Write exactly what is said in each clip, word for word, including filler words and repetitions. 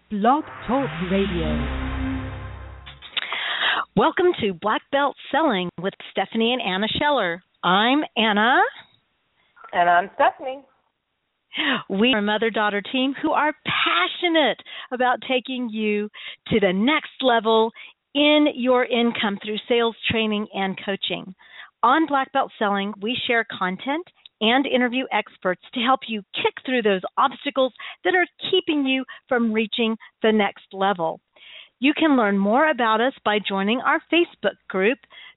Blog Talk Radio. Welcome to Black Belt Selling with Stephanie and Anna Scheller. I'm Anna. And I'm Stephanie. We are a mother-daughter team who are passionate about taking you to the next level in your income through sales training and coaching. On Black Belt Selling, we share content and interview experts to help you kick through those obstacles that are keeping you from reaching the next level. You can learn more about us by joining our Facebook group,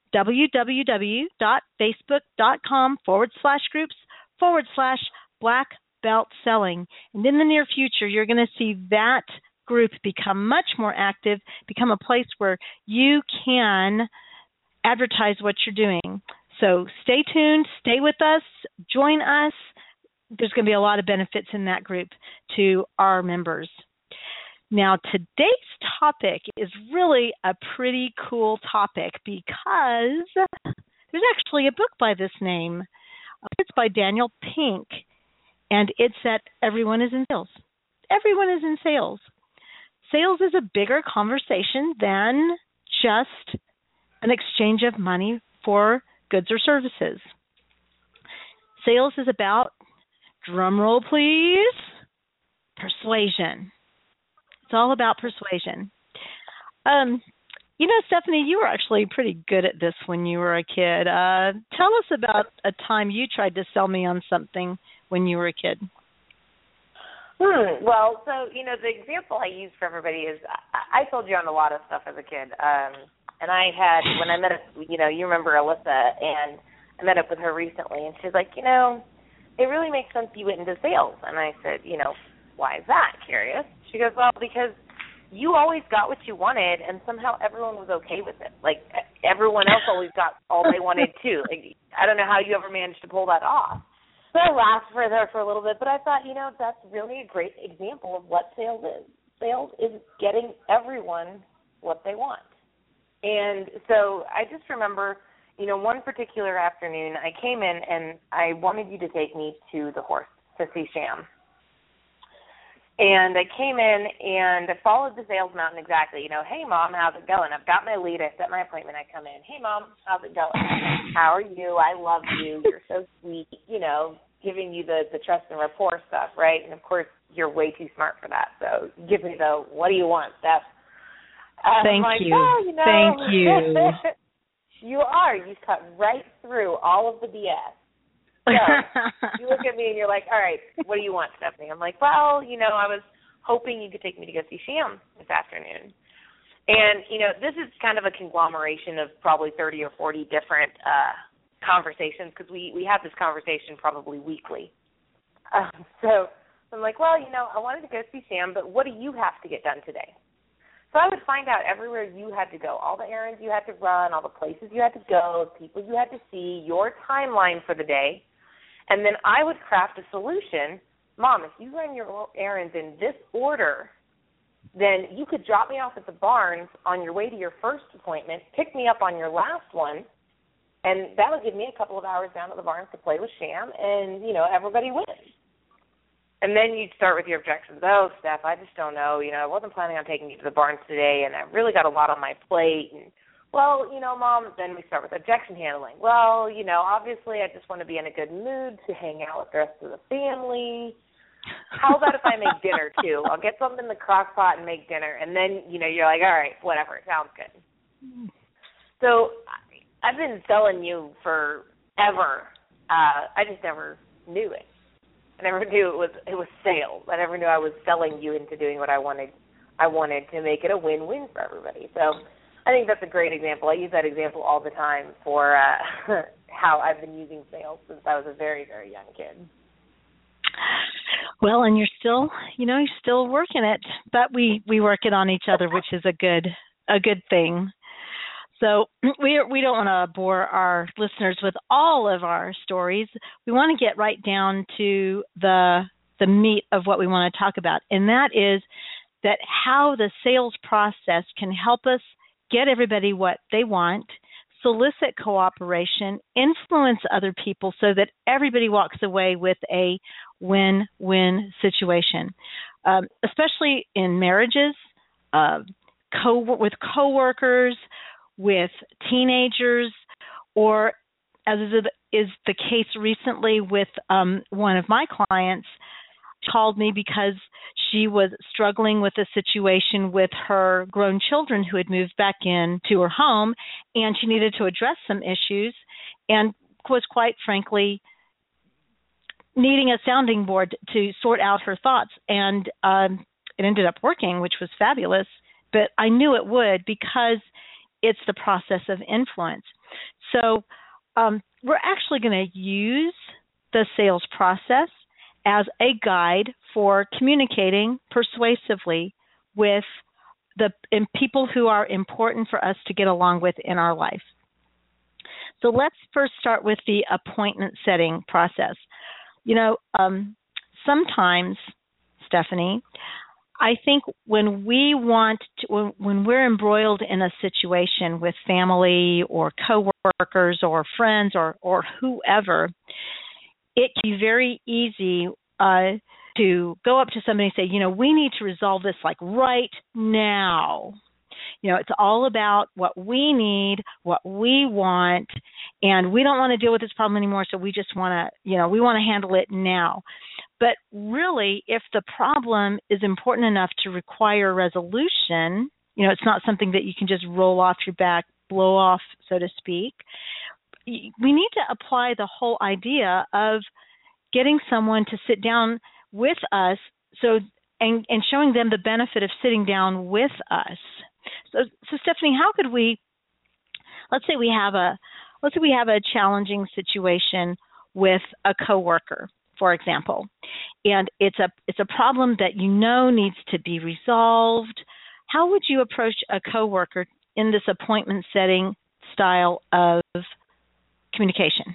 www.facebook.com forward slash groups forward slash Black Belt Selling. And in the near future, you're going to see that group become much more active, become a place where you can advertise what you're doing. So stay tuned, stay with us, join us. There's going to be a lot of benefits in that group to our members. Now, today's topic is really a pretty cool topic because there's actually a book by this name. It's by Daniel Pink, and it's that everyone is in sales. Everyone is in sales. Sales is a bigger conversation than just an exchange of money for goods or services. Sales is about, drum roll please, persuasion. It's all about persuasion. Um, you know, Stephanie, you were actually pretty good at this when you were a kid. Uh, tell us about a time you tried to sell me on something when you were a kid. Hmm. Well, so, you know, the example I use for everybody is I, I sold you on a lot of stuff as a kid. Um, and I had, when I met, you know, you remember Alyssa, and I met up with her recently, and she's like, you know, it really makes sense you went into sales. And I said, you know, why is that? Curious. She goes, well, because you always got what you wanted, and somehow everyone was okay with it. Like, everyone else always got all they wanted, too. Like, I don't know how you ever managed to pull that off. So I laughed for her for a little bit, but I thought, you know, that's really a great example of what sales is. Sales is getting everyone what they want. And so I just remember, you know, one particular afternoon I came in and I wanted you to take me to the horse to see Sham. And I came in and I followed the sales mountain exactly. You know, hey, Mom, how's it going? I've got my lead. I set my appointment. I come in. Hey, Mom, how's it going? How are you? I love you. You're so sweet. You know, giving you the, the trust and rapport stuff, right? And, of course, you're way too smart for that. So give me the, what do you want, Steph? Um, Thank like, you. oh, you know, Thank you. You are. You cut right through all of the B S. So you look at me and you're like, all right, what do you want, Stephanie? I'm like, well, you know, I was hoping you could take me to go see Sham this afternoon. And, you know, this is kind of a conglomeration of probably thirty or forty different uh, conversations because we, we have this conversation probably weekly. Um, so I'm like, well, you know, I wanted to go see Sham, but what do you have to get done today? So I would find out everywhere you had to go, all the errands you had to run, all the places you had to go, people you had to see, your timeline for the day. And then I would craft a solution. Mom, if you run your errands in this order, then you could drop me off at the barns on your way to your first appointment, pick me up on your last one, and that would give me a couple of hours down at the barns to play with Sham, and, you know, everybody wins. And then you'd start with your objections. Oh, Steph, I just don't know. You know, I wasn't planning on taking you to the barns today, and I really got a lot on my plate. And, well, you know, Mom, then we start with objection handling. Well, you know, obviously I just want to be in a good mood to hang out with the rest of the family. How about if I make dinner, too? I'll get something in the crock pot and make dinner. And then, you know, you're like, all right, whatever, sounds good. So I've been selling you forever. Uh, I just never knew it. I never knew it was it was sales. I never knew I was selling you into doing what I wanted. I wanted to make it a win-win for everybody. So I think that's a great example. I use that example all the time for uh, how I've been using sales since I was a very, very young kid. Well, and you're still, you know, you're still working it, but we, we work it on each other, which is a good a good thing. So we we don't want to bore our listeners with all of our stories. We want to get right down to the the meat of what we want to talk about, and that is that how the sales process can help us get everybody what they want, solicit cooperation, influence other people so that everybody walks away with a win-win situation. um, especially in marriages, uh, co- with coworkers, with teenagers, or as is is the case recently with um, one of my clients, called me because she was struggling with a situation with her grown children who had moved back in to her home, and she needed to address some issues and was quite frankly needing a sounding board to sort out her thoughts. And um, it ended up working, which was fabulous, but I knew it would because it's the process of influence. So um, we're actually going to use the sales process as a guide for communicating persuasively with the in people who are important for us to get along with in our life. So let's first start with the appointment setting process. You know, um, sometimes, Stephanie, I think when we want to, when, when we're embroiled in a situation with family or coworkers or friends or, or whoever, it can be very easy uh, to go up to somebody and say, you know, we need to resolve this like right now. You know, it's all about what we need, what we want, and we don't want to deal with this problem anymore, so we just want to, you know, we want to handle it now. But really, if the problem is important enough to require resolution, you know, it's not something that you can just roll off your back, blow off, so to speak. We need to apply the whole idea of getting someone to sit down with us so and, and showing them the benefit of sitting down with us. So, so Stephanie, how could we, let's say we have a, let's say we have a challenging situation with a coworker, for example, and it's a it's a problem that you know needs to be resolved. How would you approach a coworker in this appointment setting style of communication?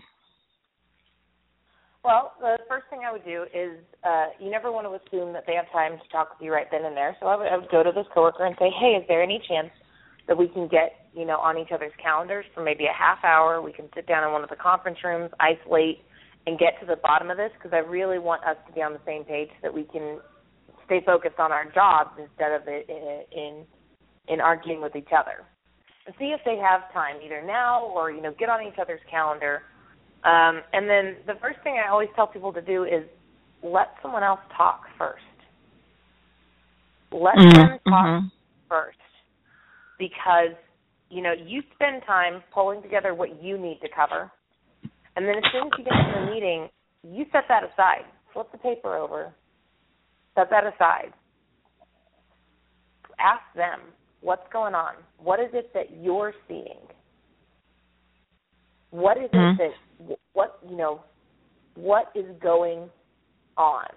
Well, the first thing I would do is uh, you never want to assume that they have time to talk with you right then and there. So I would, I would go to this coworker and say, hey, is there any chance that we can get, you know, on each other's calendars for maybe a half hour? We can sit down in one of the conference rooms, isolate, and get to the bottom of this, because I really want us to be on the same page so that we can stay focused on our jobs instead of it in, in in arguing with each other. And see if they have time either now or, you know, get on each other's calendar. Um, and then the first thing I always tell people to do is let someone else talk first. Let mm-hmm. them talk mm-hmm. first, because, you know, you spend time pulling together what you need to cover, and then as soon as you get to the meeting, you set that aside. Flip the paper over. Set that aside. Ask them, what's going on? What is it that you're seeing? What is mm-hmm. it that, what, you know, what is going on?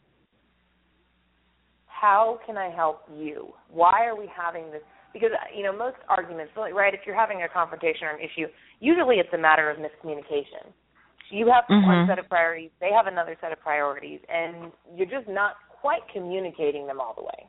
How can I help you? Why are we having this? Because, you know, most arguments, right, if you're having a confrontation or an issue, usually it's a matter of miscommunication. You have mm-hmm. one set of priorities, they have another set of priorities, and you're just not quite communicating them all the way.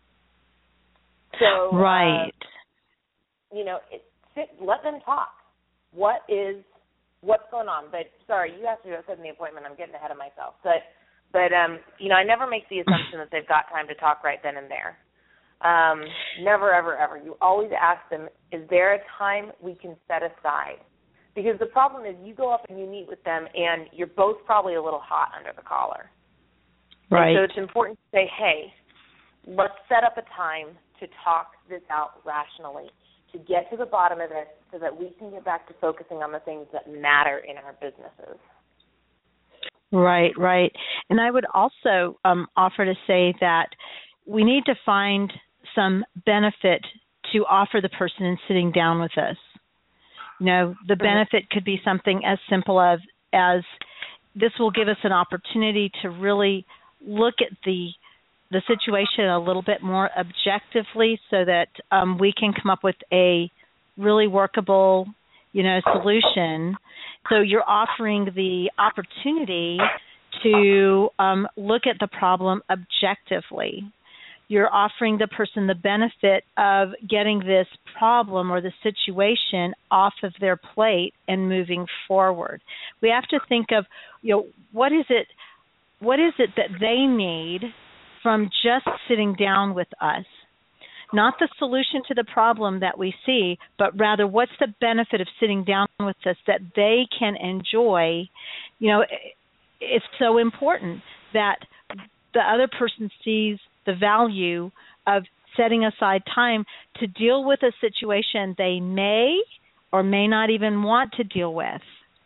So, right. Uh, you know, it, sit, let them talk. What is, what's going on? But, sorry, you have to set in the appointment. I'm getting ahead of myself. But, but um, you know, I never make the assumption that they've got time to talk right then and there. Um, never, ever, ever. You always ask them, is there a time we can set aside? Because the problem is you go up and you meet with them, and you're both probably a little hot under the collar. Right. And so it's important to say, hey, let's set up a time to talk this out rationally, to get to the bottom of it so that we can get back to focusing on the things that matter in our businesses. Right, right. And I would also um, offer to say that we need to find some benefit to offer the person in sitting down with us. You know, the benefit could be something as simple as, as this will give us an opportunity to really look at the the situation a little bit more objectively so that um, we can come up with a really workable, you know, solution. So you're offering the opportunity to um, look at the problem objectively. You're offering the person the benefit of getting this problem or the situation off of their plate and moving forward. We have to think of, you know, what is it, what is it that they need from just sitting down with us. Not the solution to the problem that we see, but rather what's the benefit of sitting down with us that they can enjoy. You know, it's so important that the other person sees the value of setting aside time to deal with a situation they may or may not even want to deal with.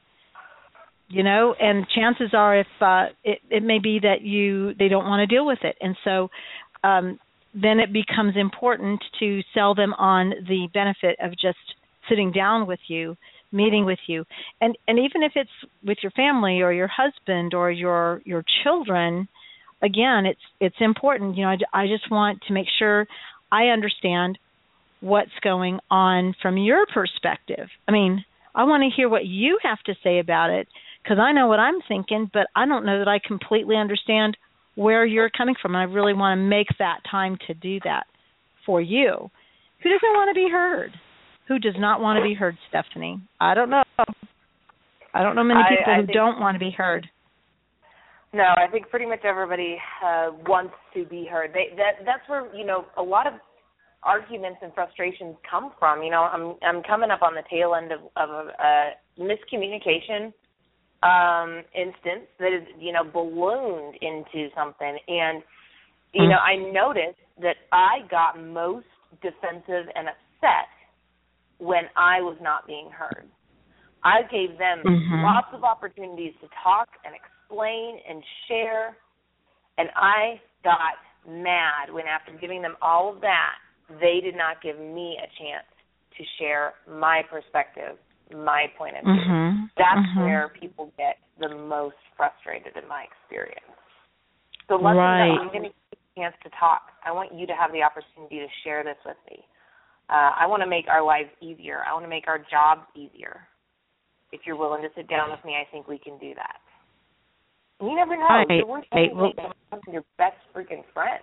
You know, and chances are if uh, it, it may be that you they don't want to deal with it. And so um, then it becomes important to sell them on the benefit of just sitting down with you, meeting with you. And and even if it's with your family or your husband or your your children, again, it's it's important. You know, I, I just want to make sure I understand what's going on from your perspective. I mean, I want to hear what you have to say about it, because I know what I'm thinking, but I don't know that I completely understand where you're coming from. And I really want to make that time to do that for you. Who doesn't want to be heard? Who does not want to be heard, Stephanie? I don't know. I don't know many people I, I who think, don't want to be heard. No, I think pretty much everybody uh, wants to be heard. They, that that's where, you know, a lot of arguments and frustrations come from. You know, I'm I'm coming up on the tail end of, of a, a miscommunication um, instance that is, you know, ballooned into something. And, you mm-hmm. know, I noticed that I got most defensive and upset when I was not being heard. I gave them mm-hmm. lots of opportunities to talk and explain and share, and I got mad when, after giving them all of that, they did not give me a chance to share my perspective, my point of view. Mm-hmm. That's mm-hmm. where people get the most frustrated in my experience. So let right. them know I'm going to give you a chance to talk. I want you to have the opportunity to share this with me. Uh, I want to make our lives easier. I want to make our jobs easier. If you're willing to sit down with me, I think we can do that. And you never know. Right. You're worth right. well, your best freaking friend.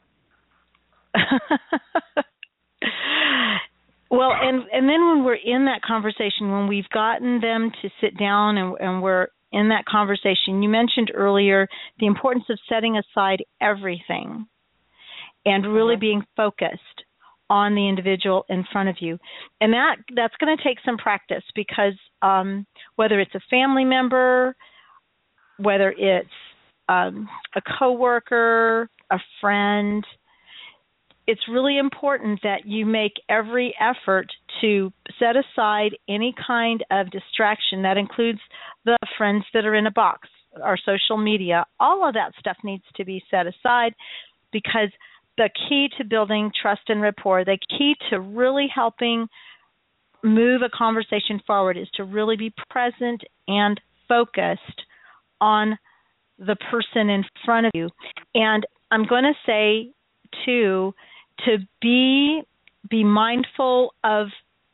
Well, and and then when we're in that conversation, when we've gotten them to sit down and, and we're in that conversation, you mentioned earlier the importance of setting aside everything and really mm-hmm. being focused on the individual in front of you. And that that's going to take some practice, because um, whether it's a family member, whether it's um, a coworker, a friend, it's really important that you make every effort to set aside any kind of distraction. That includes the friends that are in a box, our social media. All of that stuff needs to be set aside, because the key to building trust and rapport, the key to really helping move a conversation forward, is to really be present and focused on the person in front of you. And I'm going to say, too, to be be mindful of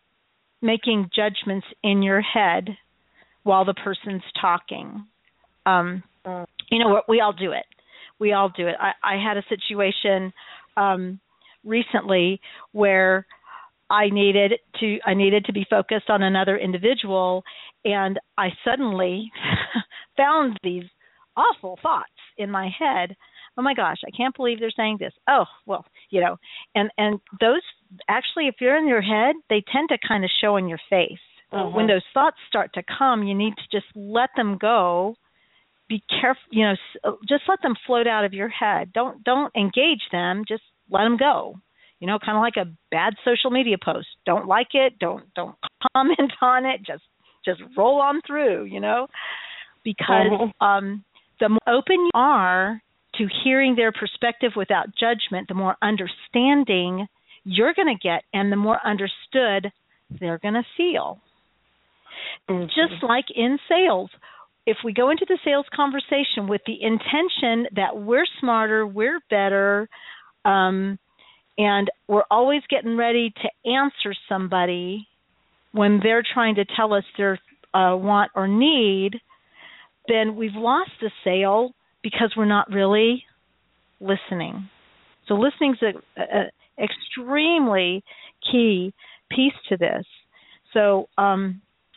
making judgments in your head while the person's talking. Um, you know, we all do it. We all do it. I, I had a situation um, recently where I needed to I needed to be focused on another individual, and I suddenly found these awful thoughts in my head. Oh my gosh, I can't believe they're saying this. Oh, well, you know, and, and those actually, if you're in your head, they tend to kind of show in your face. Mm-hmm. When those thoughts start to come, you need to just let them go. Be careful, you know, just let them float out of your head. Don't don't engage them. Just let them go. You know, kind of like a bad social media post. Don't like it. Don't don't comment on it. Just just roll on through. You know, because mm-hmm. um, the more open you are to hearing their perspective without judgment, the more understanding you're going to get, and the more understood they're going to feel. Mm-hmm. Just like in sales, if we go into the sales conversation with the intention that we're smarter, we're better, um, and we're always getting ready to answer somebody when they're trying to tell us their uh, want or need, then we've lost the sale, because we're not really listening. So listening is an extremely key piece to this. So, um,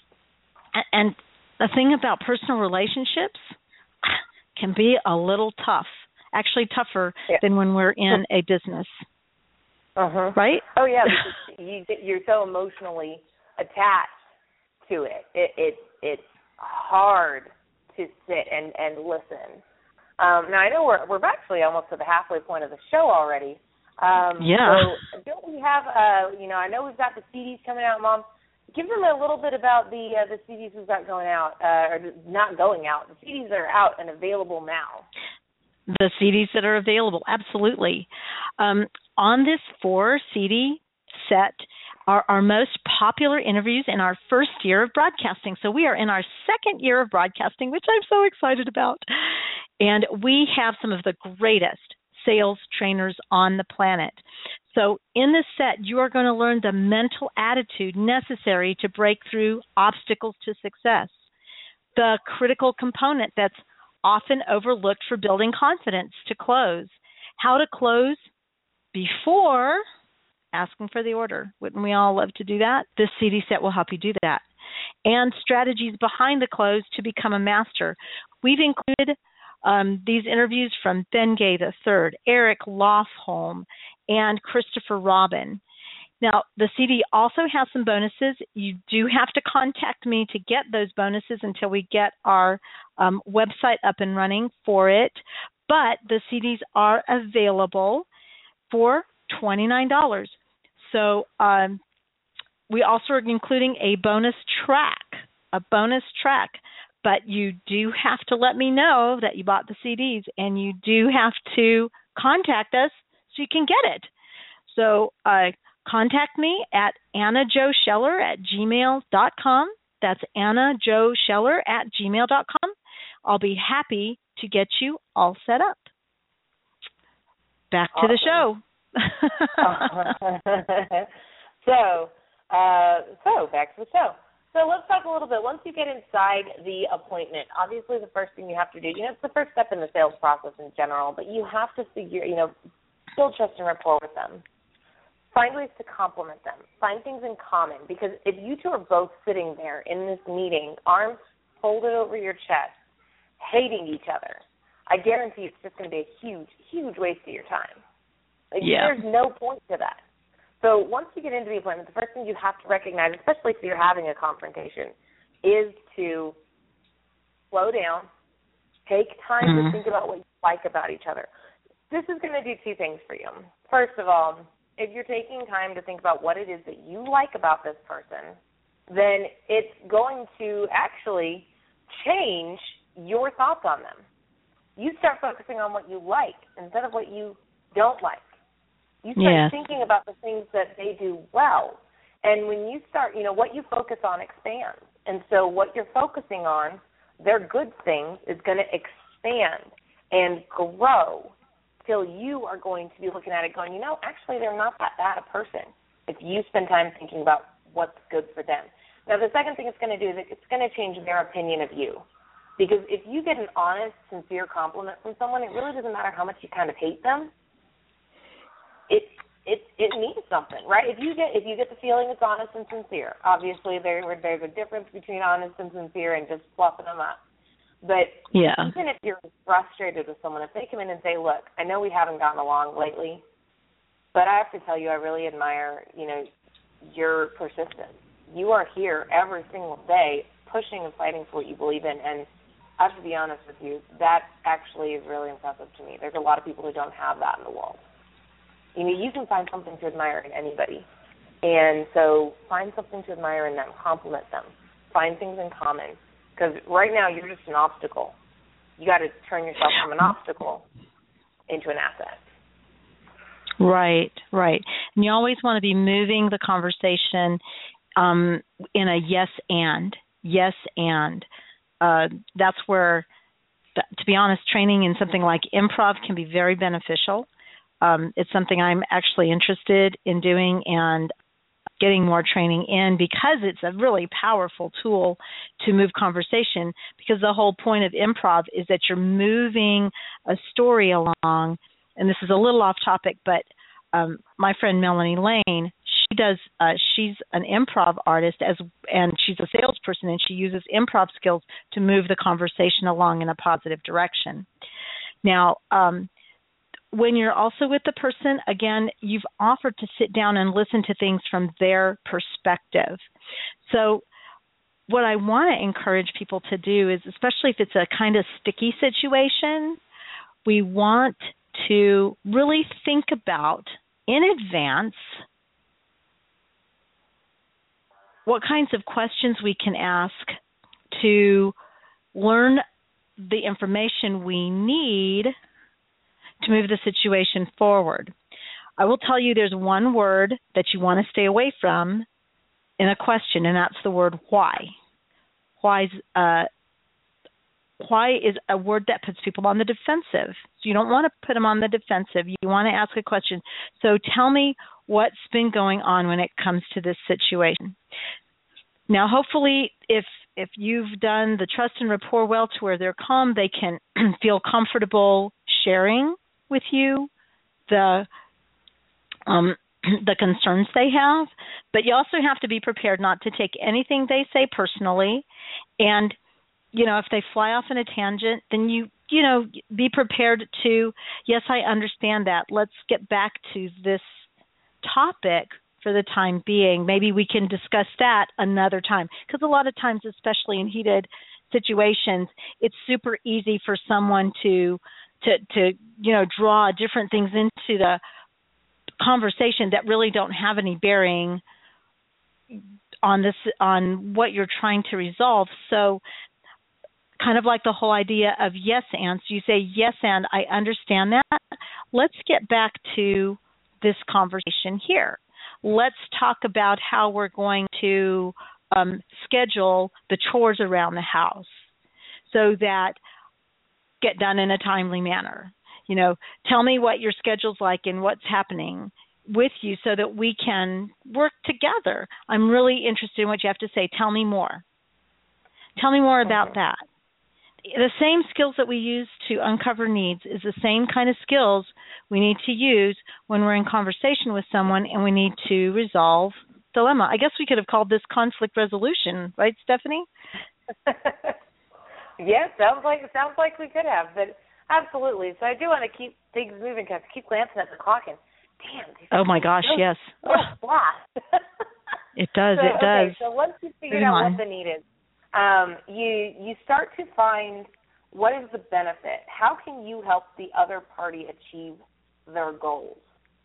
and the thing about personal relationships can be a little tough actually tougher yeah. than when we're in a business. Uh-huh. Right? Oh, yeah, because you, you're so emotionally attached to it. it, it it's hard to sit and, and listen. Um, now, I know we're we're actually almost to the halfway point of the show already. Um, yeah. So don't we have, uh, you know, I know we've got the C Ds coming out, Mom. Give them a little bit about the uh, the C Ds we've got going out, uh, or not going out. The C Ds that are out and available now. The C Ds that are available, absolutely. Um, on this four C D set are our most popular interviews in our first year of broadcasting. So we are in our second year of broadcasting, which I'm so excited about. And we have some of the greatest sales trainers on the planet. So in this set, you are going to learn the mental attitude necessary to break through obstacles to success, the critical component that's often overlooked for building confidence to close, how to close before asking for the order. Wouldn't we all love to do that? This C D set will help you do that. And strategies behind the close to become a master. We've included um, these interviews from Ben Gay the third, Eric Lofholm, and Christopher Robin. Now, the C D also has some bonuses. You do have to contact me to get those bonuses until we get our um, website up and running for it. But the C Ds are available for twenty-nine dollars. So um, we also are including a bonus track, a bonus track. But you do have to let me know that you bought the C Ds, and you do have to contact us so you can get it. So uh, contact me at Anna Jo Scheller at gmail dot com. That's Anna Jo Scheller at gmail dot com. I'll be happy to get you all set up. Back to awesome. the show. so, uh, so back to the show. So let's talk a little bit. Once you get inside the appointment, obviously the first thing you have to do, you know, it's the first step in the sales process in general, but you have to figure, you know, build trust and rapport with them. Find ways to compliment them. Find things in common, because if you two are both sitting there in this meeting, arms folded over your chest, hating each other, I guarantee it's just going to be a huge, huge waste of your time. Like, yeah. There's no point to that. So once you get into the appointment, the first thing you have to recognize, especially if you're having a confrontation, is to slow down, take time mm-hmm. to think about what you like about each other. This is going to do two things for you. First of all, if you're taking time to think about what it is that you like about this person, then it's going to actually change your thoughts on them. You start focusing on what you like instead of what you don't like. You start yeah. thinking about the things that they do well. And when you start, you know, what you focus on expands. And so what you're focusing on, their good things, is going to expand and grow till you are going to be looking at it going, you know, actually they're not that bad a person if you spend time thinking about what's good for them. Now, the second thing it's going to do is it's going to change their opinion of you. Because if you get an honest, sincere compliment from someone, it really doesn't matter how much you kind of hate them. It it it means something, right? If you get if you get the feeling it's honest and sincere, obviously there there's a difference between honest and sincere and just fluffing them up. But yeah. even if you're frustrated with someone, if they come in and say, "Look, I know we haven't gotten along lately, but I have to tell you, I really admire, you know, your persistence. You are here every single day, pushing and fighting for what you believe in." And I have to be honest with you, that actually is really impressive to me. There's a lot of people who don't have that in the world. You know, you can find something to admire in anybody. And so find something to admire in them, compliment them, find things in common. Because right now you're just an obstacle. You got to turn yourself from an obstacle into an asset. Right, right. And you always want to be moving the conversation um, in a yes and, yes and. Uh, that's where, to be honest, training in something like improv can be very beneficial. Um, it's something I'm actually interested in doing and getting more training in, because it's a really powerful tool to move conversation, because the whole point of improv is that you're moving a story along. And this is a little off topic, but um, my friend Melanie Lane, she does, uh, she's an improv artist as, and she's a salesperson, and she uses improv skills to move the conversation along in a positive direction. Now, um, when you're also with the person, again, you've offered to sit down and listen to things from their perspective. So what I want to encourage people to do is, especially if it's a kind of sticky situation, we want to really think about in advance what kinds of questions we can ask to learn the information we need to move the situation forward. I will tell you there's one word that you want to stay away from in a question, and that's the word why. Why's, uh, why is a word that puts people on the defensive. So you don't want to put them on the defensive. You want to ask a question. So tell me what's been going on when it comes to this situation. Now, hopefully, if if you've done the trust and rapport well to where they're calm, they can feel comfortable sharing with you the um, the concerns they have. But you also have to be prepared not to take anything they say personally. And, you know, if they fly off in a tangent, then you, you know, be prepared to, yes, I understand that. Let's get back to this topic for the time being. Maybe we can discuss that another time. Because a lot of times, especially in heated situations, it's super easy for someone to, to, to you know, draw different things into the conversation that really don't have any bearing on this, on what you're trying to resolve. So kind of like the whole idea of yes and. So you say, yes and, I understand that. Let's get back to this conversation here. Let's talk about how we're going to um, schedule the chores around the house so that get done in a timely manner. You know, tell me what your schedule's like and what's happening with you so that we can work together. I'm really interested in what you have to say. Tell me more. Tell me more about okay. that. The same skills that we use to uncover needs is the same kind of skills we need to use when we're in conversation with someone and we need to resolve dilemma. I guess we could have called this conflict resolution, right, Stephanie? Yes, sounds like sounds like we could have, but absolutely. So I do want to keep things moving because I keep glancing at the clock and damn. Oh my gosh, so, yes. So it does, so, it does. Okay, so once you figure out what the need is, um, you you start to find what is the benefit. How can you help the other party achieve their goals?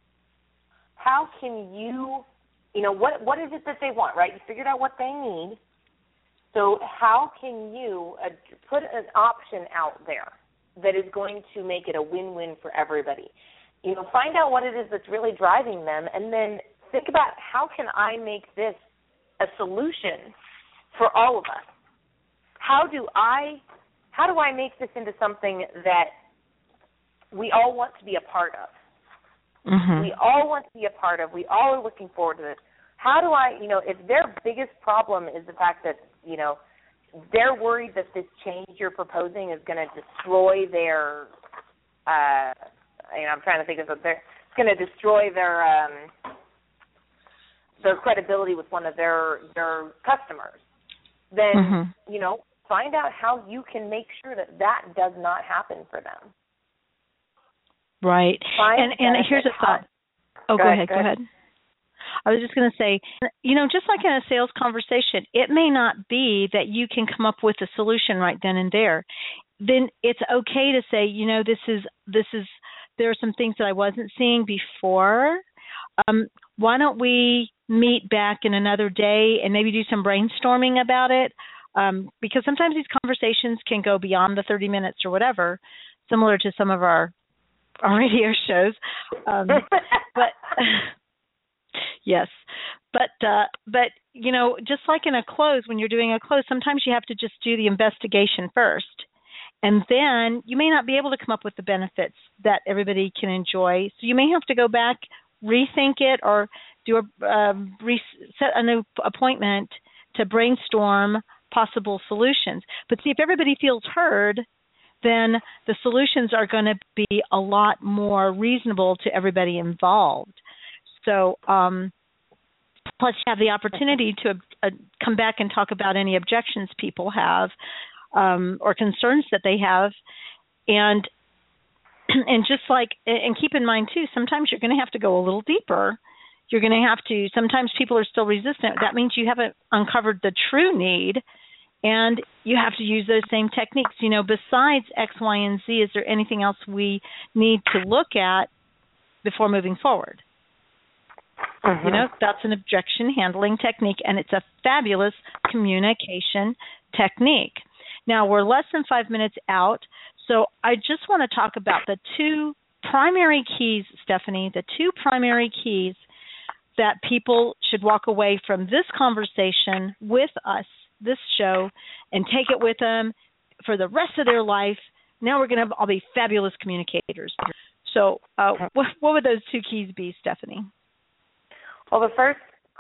How can you, you know, what what is it that they want, right? You figured out what they need. So how can you uh, put an option out there that is going to make it a win-win for everybody? You know, find out what it is that's really driving them, and then think about how can I make this a solution for all of us? How do I how do I make this into something that we all want to be a part of? Mm-hmm. We all want to be a part of. We all are looking forward to this. How do I, you know, if their biggest problem is the fact that, you know, they're worried that this change you're proposing is going to destroy their, uh, you know, I'm trying to think of it, they're, it's going to destroy their um, their credibility with one of their their customers, then, mm-hmm. you know, find out how you can make sure that that does not happen for them. Right. Find and and here's a thought. Oh, go, go ahead, go ahead. ahead. I was just going to say, you know, just like in a sales conversation, it may not be that you can come up with a solution right then and there. Then it's okay to say, you know, this is, this is, there are some things that I wasn't seeing before. Um, why don't we meet back in another day and maybe do some brainstorming about it? Um, because sometimes these conversations can go beyond the thirty minutes or whatever, similar to some of our, our radio shows. Um, but... Yes, but uh, but you know, just like in a close, when you're doing a close, sometimes you have to just do the investigation first, and then you may not be able to come up with the benefits that everybody can enjoy. So you may have to go back, rethink it, or do a uh, re- set a new appointment to brainstorm possible solutions. But see, if everybody feels heard, then the solutions are going to be a lot more reasonable to everybody involved. So, um, plus you have the opportunity to uh, come back and talk about any objections people have um, or concerns that they have. And and just like, and keep in mind too, sometimes you're going to have to go a little deeper. You're going to have to, sometimes people are still resistant. That means you haven't uncovered the true need, and you have to use those same techniques. You know, besides X, Y, and Z, is there anything else we need to look at before moving forward? Mm-hmm. You know, that's an objection handling technique, and it's a fabulous communication technique. Now, we're less than five minutes out, so I just want to talk about the two primary keys, Stephanie, the two primary keys that people should walk away from this conversation with us, this show, and take it with them for the rest of their life. Now we're going to all be fabulous communicators. So uh, what, what would those two keys be, Stephanie? Well, the first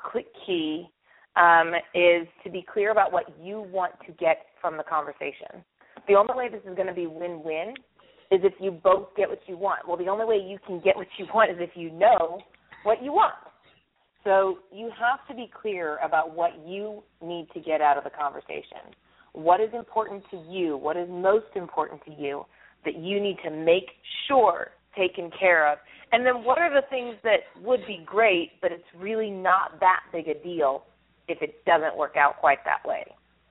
key um, is to be clear about what you want to get from the conversation. The only way this is going to be win-win is if you both get what you want. Well, the only way you can get what you want is if you know what you want. So you have to be clear about what you need to get out of the conversation. What is important to you? What is most important to you that you need to make sure taken care of? And then what are the things that would be great, but it's really not that big a deal if it doesn't work out quite that way?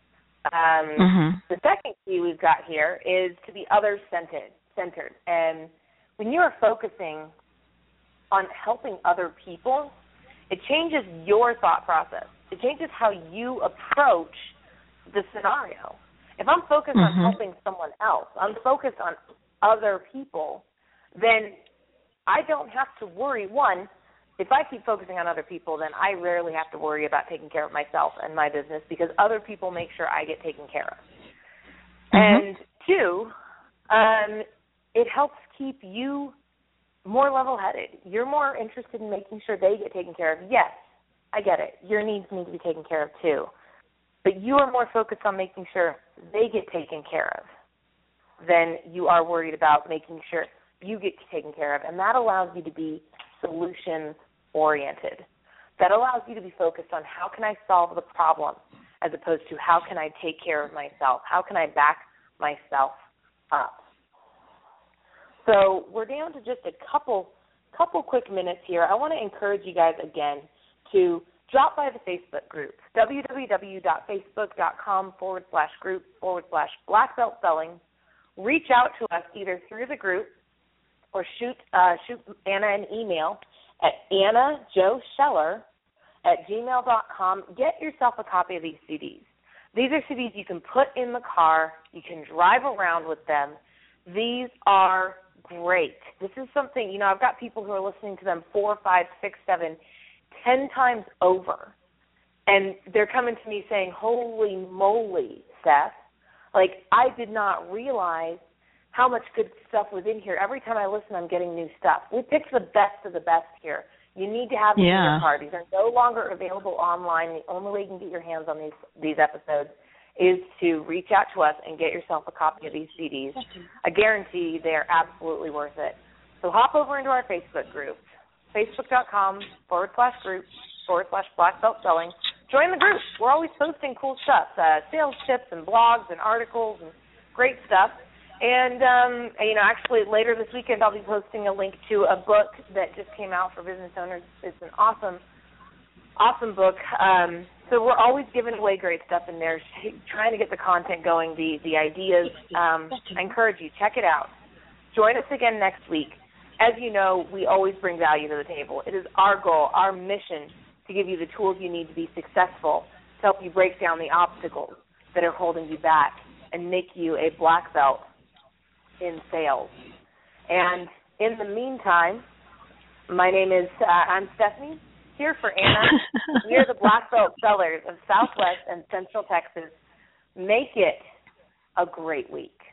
Um, mm-hmm. The second key we've got here is to be other-centered. Centered. And when you are focusing on helping other people, it changes your thought process. It changes how you approach the scenario. If I'm focused mm-hmm. on helping someone else, I'm focused on other people, then I don't have to worry. One, if I keep focusing on other people, then I rarely have to worry about taking care of myself and my business because other people make sure I get taken care of. Mm-hmm. And two, um, it helps keep you more level-headed. You're more interested in making sure they get taken care of. Yes, I get it. Your needs need to be taken care of too. But you are more focused on making sure they get taken care of than you are worried about making sure you get taken care of. And that allows you to be solutions-oriented. That allows you to be focused on how can I solve the problem as opposed to how can I take care of myself? How can I back myself up? So we're down to just a couple couple quick minutes here. I want to encourage you guys again to drop by the Facebook group, www.facebook.com forward slash group forward slash black belt selling. Reach out to us either through the group or shoot uh, shoot Anna an email at anna jo scheller at gmail dot com. Get yourself a copy of these C Ds. These are C Ds you can put in the car. You can drive around with them. These are great. This is something, you know, I've got people who are listening to them four, five, six, seven, ten times over. And they're coming to me saying, holy moly, Steph. Like, I did not realize how much good stuff was in here. Every time I listen, I'm getting new stuff. We picked the best of the best here. You need to have them yeah. in your car. These are no longer available online. The only way you can get your hands on these, these episodes is to reach out to us and get yourself a copy of these C Ds. I guarantee they are absolutely worth it. So hop over into our Facebook group, facebook.com forward slash group forward slash black belt selling. Join the group. We're always posting cool stuff, uh, sales tips and blogs and articles and great stuff. And, um, you know, actually later this weekend I'll be posting a link to a book that just came out for business owners. It's an awesome, awesome book. Um, so we're always giving away great stuff in there, trying to get the content going, the, the ideas. Um, I encourage you, check it out. Join us again next week. As you know, we always bring value to the table. It is our goal, our mission, to give you the tools you need to be successful, to help you break down the obstacles that are holding you back and make you a black belt in sales. And in the meantime, my name is, uh, I'm Stephanie, here for Anna. We are the Black Belt Sellers of Southwest and Central Texas. Make it a great week.